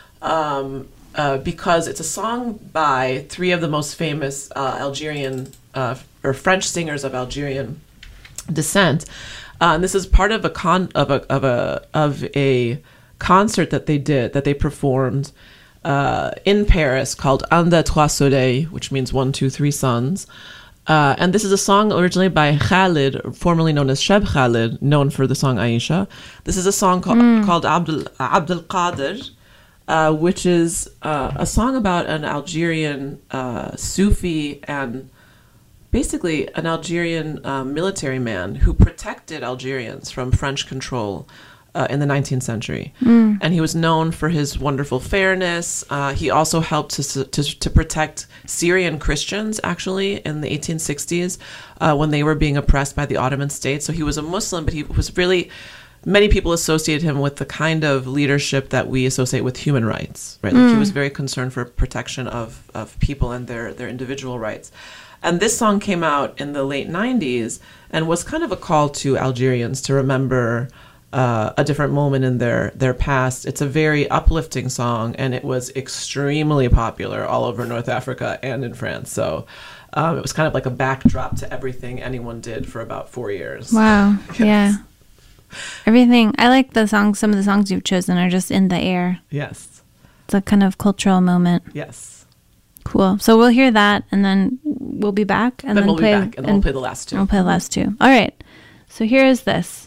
Um, uh, because it's a song by three of the most famous uh, Algerian uh, or French singers of Algerian descent, uh, and this is part of a con of a of a of a concert that they did that they performed uh, in Paris called Un deux trois soleils, which means one two three suns. Uh, and this is a song originally by Khalid, formerly known as Cheb Khalid, known for the song Aisha. This is a song called mm. called Abdul Abdul Qadir. Uh, which is uh, a song about an Algerian uh, Sufi and basically an Algerian uh, military man who protected Algerians from French control uh, in the nineteenth century. Mm. And he was known for his wonderful fairness. Uh, he also helped to, to to protect Syrian Christians, actually, in the eighteen sixties uh, when they were being oppressed by the Ottoman state. So he was a Muslim, but he was really... Many people associate him with the kind of leadership that we associate with human rights, right? Like mm. he was very concerned for protection of, of people and their, their individual rights. And this song came out in the late nineties and was kind of a call to Algerians to remember uh, a different moment in their, their past. It's a very uplifting song, and it was extremely popular all over North Africa and in France. So um, it was kind of like a backdrop to everything anyone did for about four years. Wow, yes. Yeah. Everything. I like the songs. Some of the songs you've chosen are just in the air. Yes. It's a kind of cultural moment. Yes. Cool. So we'll hear that, and then we'll be back. And then, then we'll play, be back, and then we'll play the last two. We'll play the last two. All right. So here is this.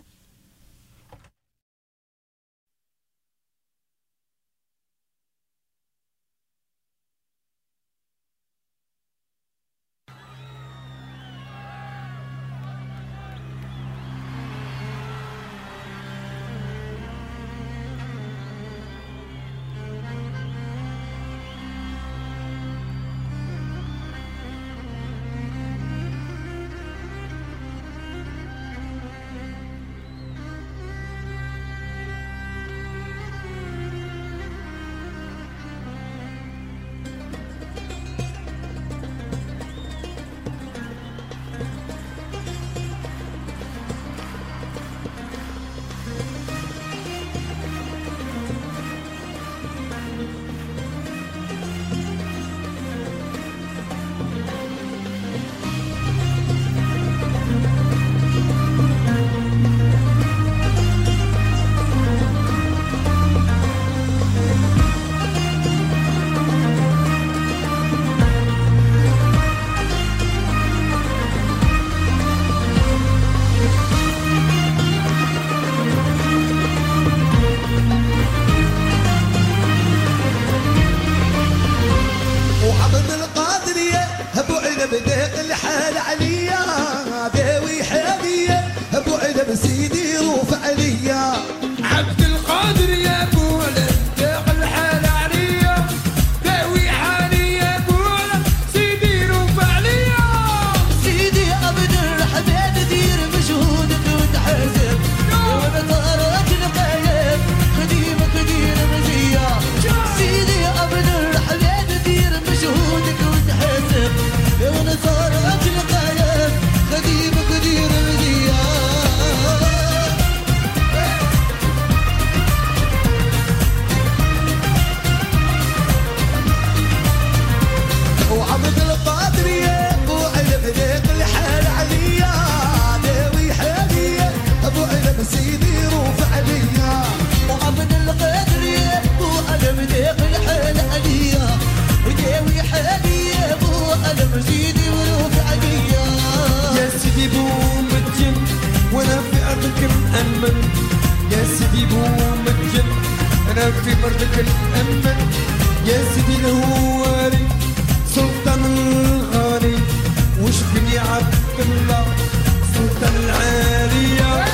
سيدي الهواري سلطان الغالي وش بني عبد الله سلطان العالية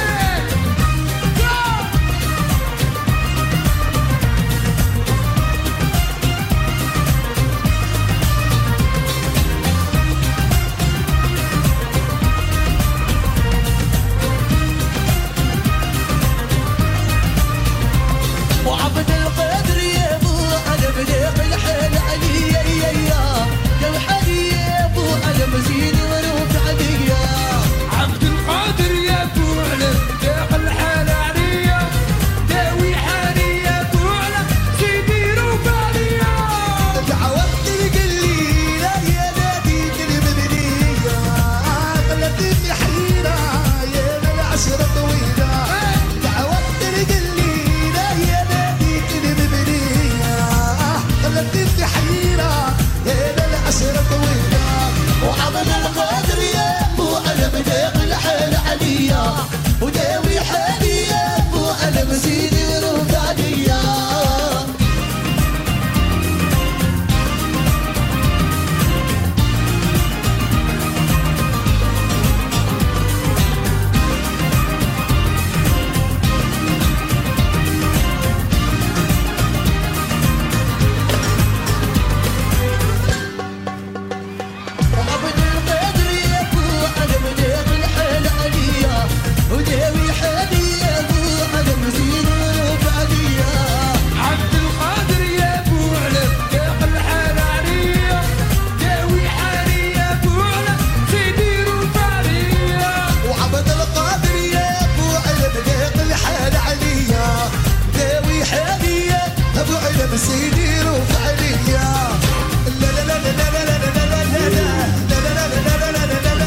وعبد القادر يا ابو على بديق الحال علي يا يا يا حالي يا ابو على مزيد وروف علي عبد القادر يا ابو على بديق الحال علي داوي حالي يا ابو على سيدي روف علي دعوت القليله يا نادي المبنيه خلتني حيره يا العشره طويله دعوت القليله يا نادي المبنيه خلتني حيره يا العشره طويله وعبد القادر يا ابو على بديق الحال عليا وداوي حالي يا ابو على مزيد ورود عليا وعبد القادر يا ابو على بديق الحال عليا وداوي حالي يا ابو على مزيد ورود عليا عبد القادر يا ابو على بديق الحال عليا داوي حالي يا ابو على سيدي روف عليا وعبد القادر يا ابو على بديق الحال عليا داوي حالي يا ابو على مسيدي روف عليا لا لا لا لا لا لا لا لا لا لا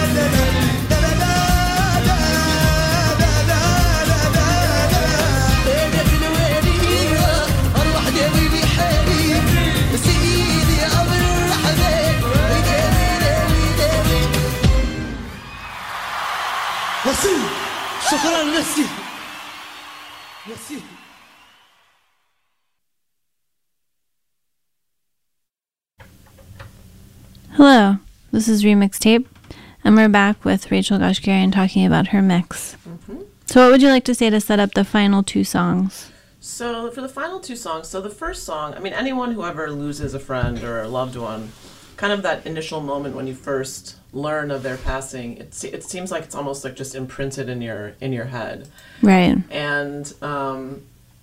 Merci. شكرا merci. Merci. Hello, this is Remix Tape, and we're back with Rachel Goshgarian talking about her mix. Mm-hmm. So what would you like to say to set up the final two songs? So for the final two songs, so the first song, I mean, anyone who ever loses a friend or a loved one, kind of that initial moment when you first learn of their passing, it, se- it seems like it's almost like just imprinted in your in your head. Right. And um,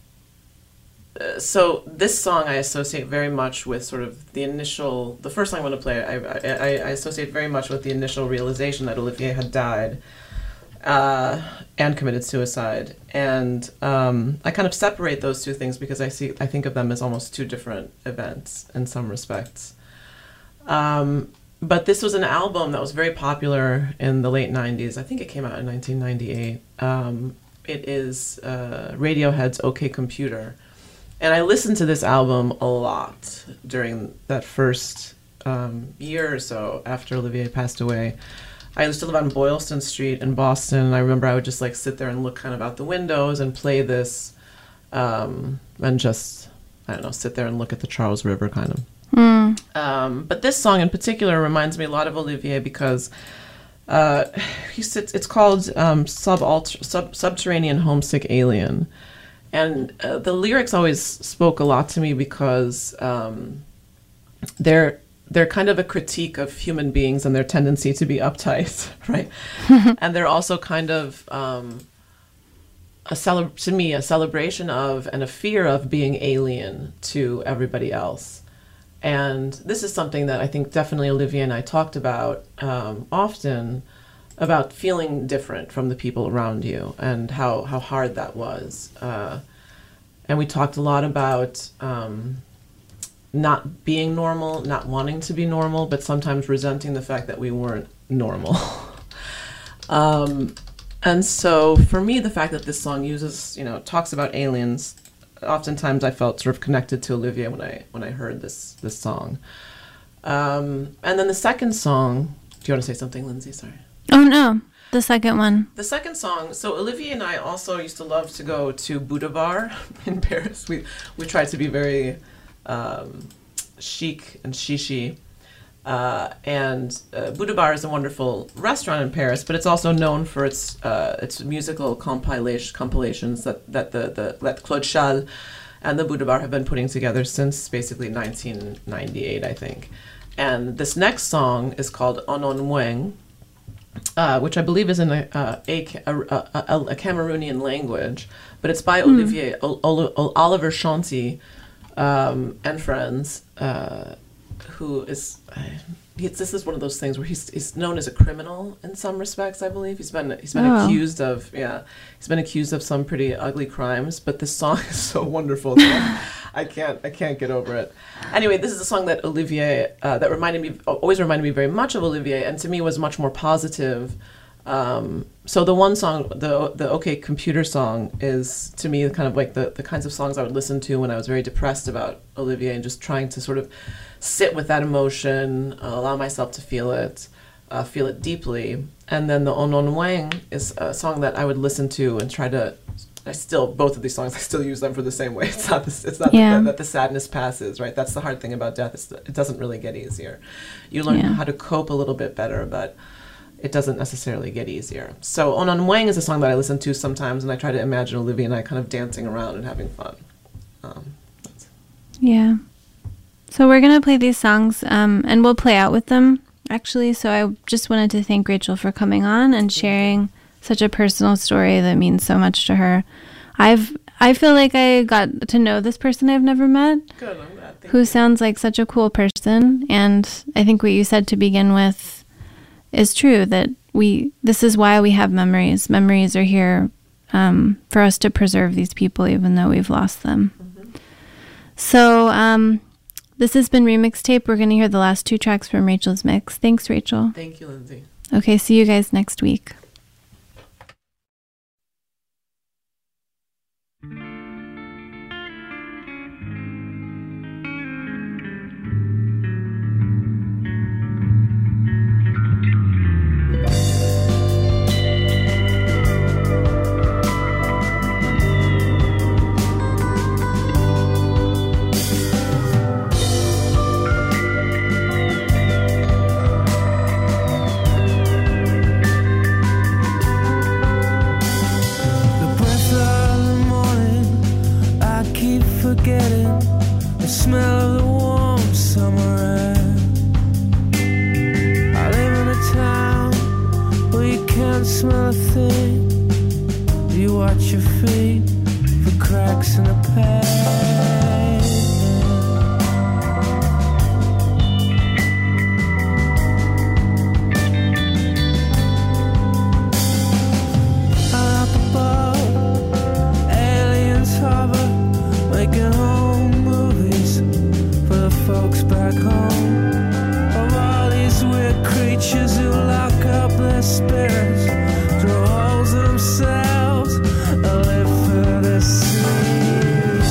uh, so this song I associate very much with sort of the initial, the first song I'm going to play, I, I, I associate very much with the initial realization that Olivier had died uh, and committed suicide. And um, I kind of separate those two things because I see, I think of them as almost two different events in some respects. Um, but this was an album that was very popular in the late nineties. I think it came out in nineteen ninety-eight. Um, it is uh, Radiohead's OK Computer. And I listened to this album a lot during that first um, year or so after Olivier passed away. I used to live on Boylston Street in Boston, and I remember I would just like sit there and look kind of out the windows and play this um, and just, I don't know, sit there and look at the Charles River kind of. Mm. Um, but this song in particular reminds me a lot of Olivier because uh, he sits, it's called um, Subalter, Sub, Subterranean Homesick Alien. And uh, the lyrics always spoke a lot to me because um, they're they're kind of a critique of human beings and their tendency to be uptight, right? And they're also kind of um, a cele- to me a celebration of and a fear of being alien to everybody else. And this is something that I think definitely Olivier and I talked about um, often, about feeling different from the people around you and how, how hard that was. Uh, and we talked a lot about um, not being normal, not wanting to be normal, but sometimes resenting the fact that we weren't normal. um, and so for me, the fact that this song uses, you know, talks about aliens, oftentimes I felt sort of connected to Olivier when I when I heard this this song. Um, and then the second song, do you want to say something, Lindsay? Sorry. Oh, no. The second one. The second song, so Olivier and I also used to love to go to Buddha Bar in Paris. We we tried to be very um, chic and shishi. Uh, and uh, Buddha Bar is a wonderful restaurant in Paris, but it's also known for its uh, its musical compilation, compilations that, that, the, the, that Claude Chal and the Buddha Bar have been putting together since basically nineteen ninety-eight, I think. And this next song is called Onon Mweng, uh, which I believe is in a, uh, a, a, a, a Cameroonian language, but it's by mm. Olivier o, o, Oliver Chanty um, and friends, uh, who is... Uh, He's, this is one of those things where he's he's known as a criminal in some respects. I believe he's been he's been oh. accused of yeah he's been accused of some pretty ugly crimes. But this song is so wonderful that I can't I can't get over it. Anyway, this is a song that Olivier uh, that reminded me always reminded me very much of Olivier, and to me was much more positive. Um, so the one song, the the OK Computer song, is to me kind of like the the kinds of songs I would listen to when I was very depressed about Olivier and just trying to sort of sit with that emotion, uh, allow myself to feel it, uh, feel it deeply. And then the Onon Mweng is a song that I would listen to and try to, I still, both of these songs, I still use them for the same way. It's not, this, it's not yeah. that, that the sadness passes, right? That's the hard thing about death. It's, it doesn't really get easier. You learn yeah. how to cope a little bit better, but it doesn't necessarily get easier. So Onon Mweng is a song that I listen to sometimes, and I try to imagine Olivier and I kind of dancing around and having fun. Um, yeah. So we're going to play these songs, um, and we'll play out with them, actually. So I just wanted to thank Rachel for coming on and sharing such a personal story that means so much to her. I've I feel like I got to know this person I've never met, Good, I'm glad. Thank who you. sounds like such a cool person. And I think what you said to begin with is true, that we this is why we have memories. Memories are here um, for us to preserve these people, even though we've lost them. Mm-hmm. So... Um, This has been Remix Tape. We're going to hear the last two tracks from Rachel's mix. Thanks, Rachel. Thank you, Lindsay. Okay, see you guys next week. Forgetting the smell of the warm summer air. I live in a town where you can't smell a thing. You watch your feet for cracks in the pavement. Out the boat, aliens hover, making home movies for the folks back home. Of all these weird creatures who lock up their spirits, draw holes in themselves, and live for the secrets.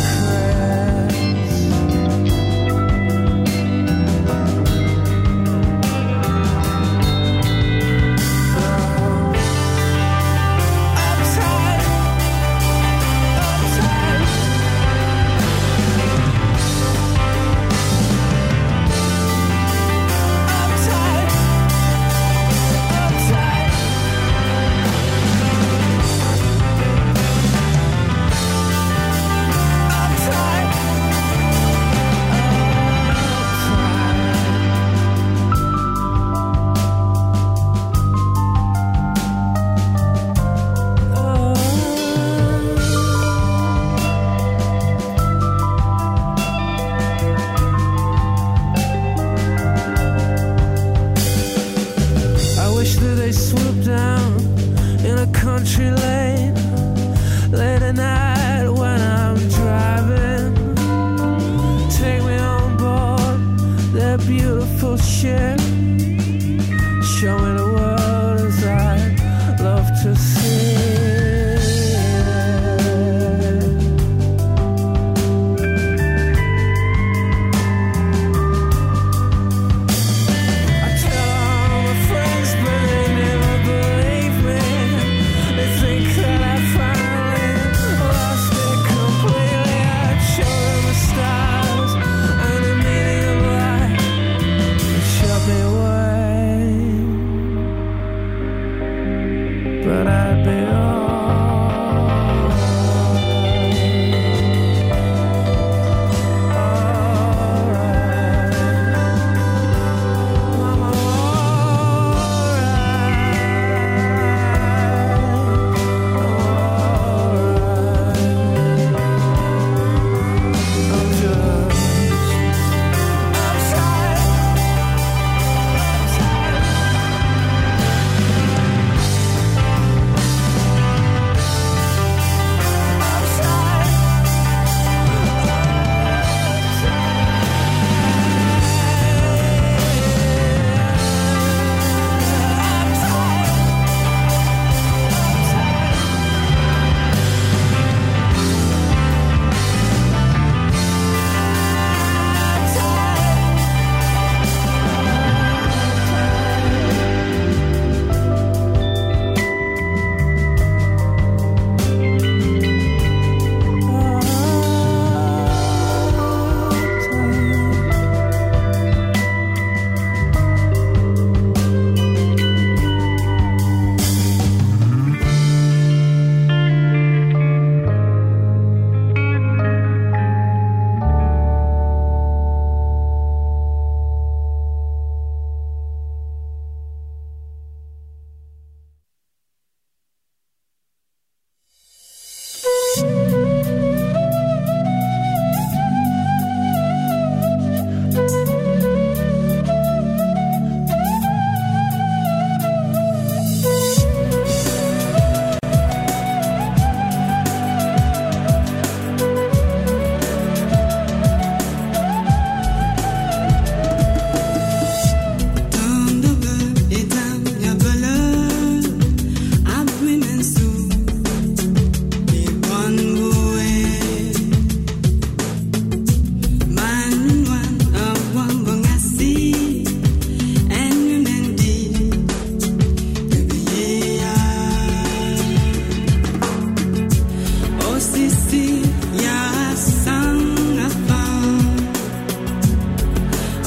Stars and the meaning of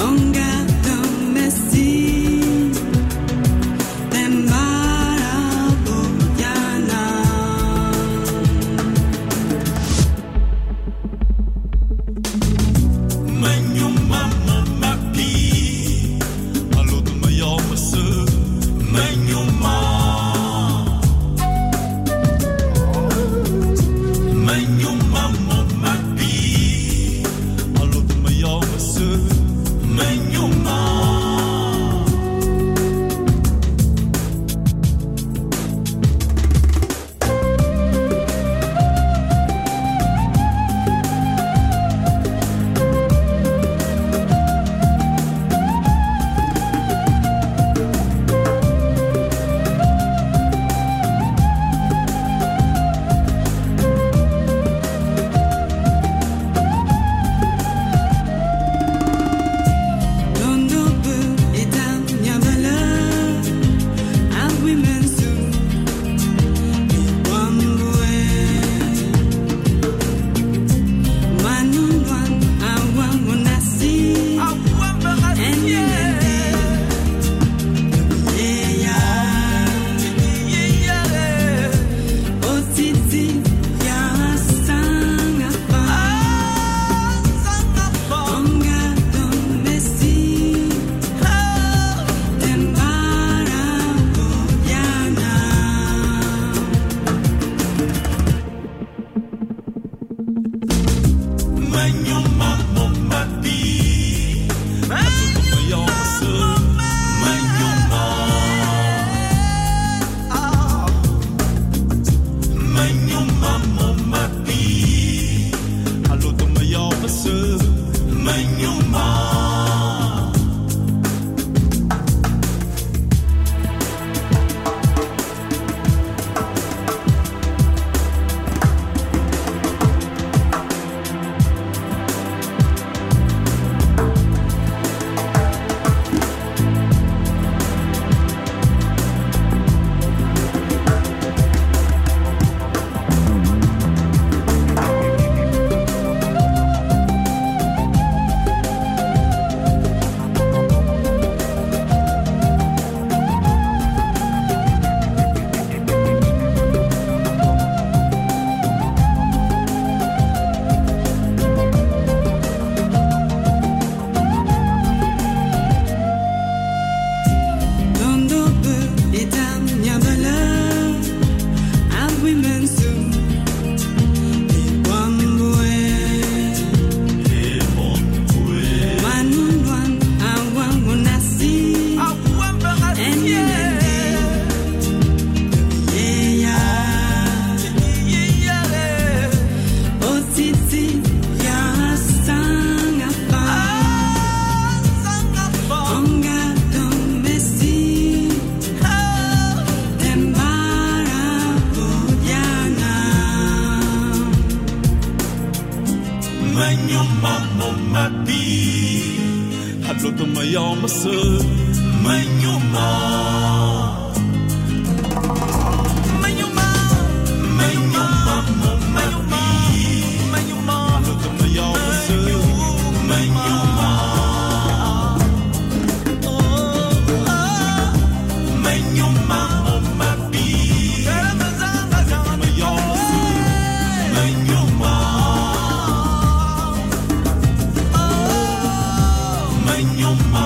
Your mom.